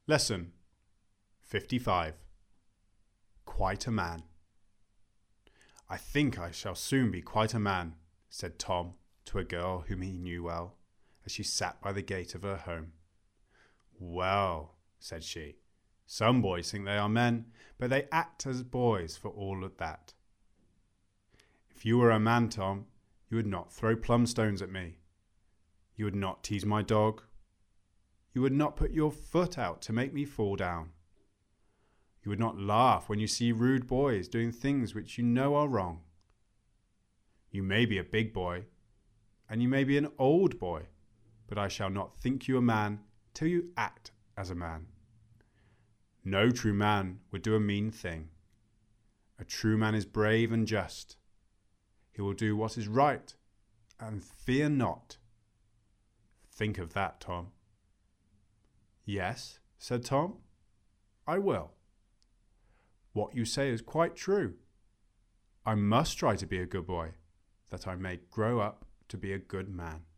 Lesson 55. Quite a Man. "I think I shall soon be quite a man," said Tom to a girl whom he knew well, as she sat by the gate of her home. "Well," said she, "some boys think they are men, but they act as boys for all of that. If you were a man, Tom, you would not throw plum-stones at me. You would not tease my dog. You would not put your foot out to make me fall down. You would not laugh when you see rude boys doing things which you know are wrong. You may be a big boy, and you may be an old boy, but I shall not think you a man till you act as a man. No true man would do a mean thing. A true man is brave and just. He will do what is right, and fear not. Think of that, Tom." "Yes," said Tom, "I will. What you say is quite true. I must try to be a good boy, that I may grow up to be a good man."